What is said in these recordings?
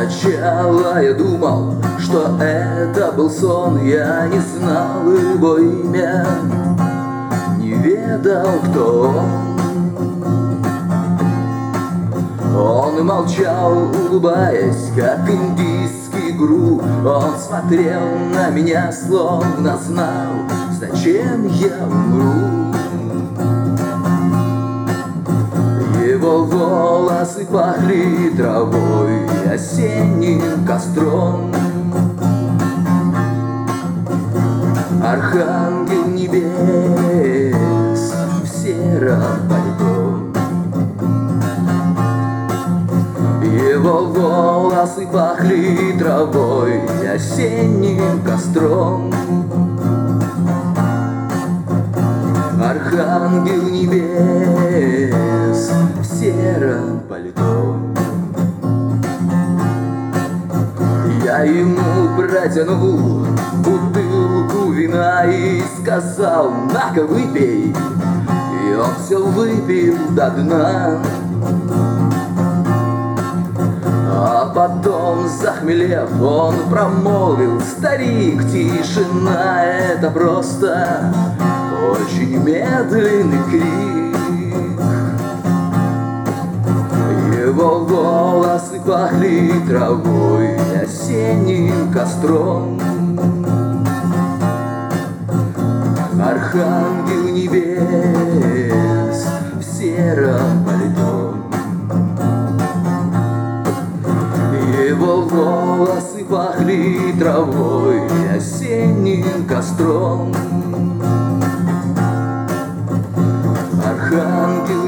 Сначала я думал, что это был сон, я не знал его имя, не ведал, кто он. Он молчал, улыбаясь, как индийский гуру. Он смотрел на меня, словно знал, зачем я умру. Его волосы пахли травой, осенним костром. Архангел небес в сером пальто. Его волосы пахли травой, осенним костром. Архангел небес в сером пальто. Я ему протянул бутылку вина и сказал: на-ка, выпей. И он все выпил до дна. А потом, захмелев, он промолвил: старик, тишина, это просто очень медленный крик. Его волосы пахли травой, осенним костром. Архангел небес в сером пальто. Его волосы пахли травой, осенним костром. Архангел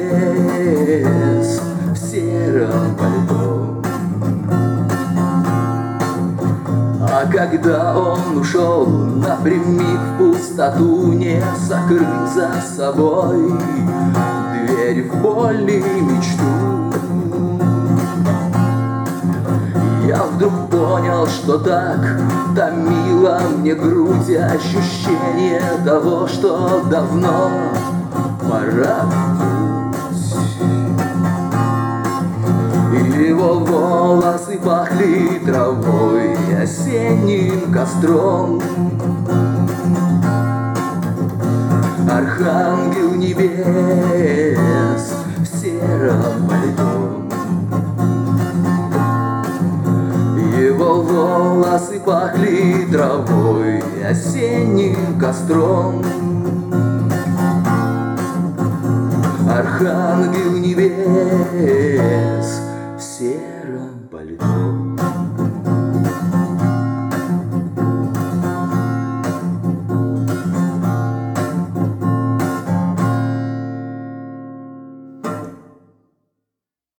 небес в сером пальто. А когда он ушел напрямик в пустоту, не закрыв за собой дверь в боль и мечту, я вдруг понял, что так томила мне грудь ощущение того, что давно пора в путь. Его волосы пахли травой, осенним костром. Архангел небес в сером пальто. Его волосы пахли травой, осенним костром. Архангел небес в сером пальто.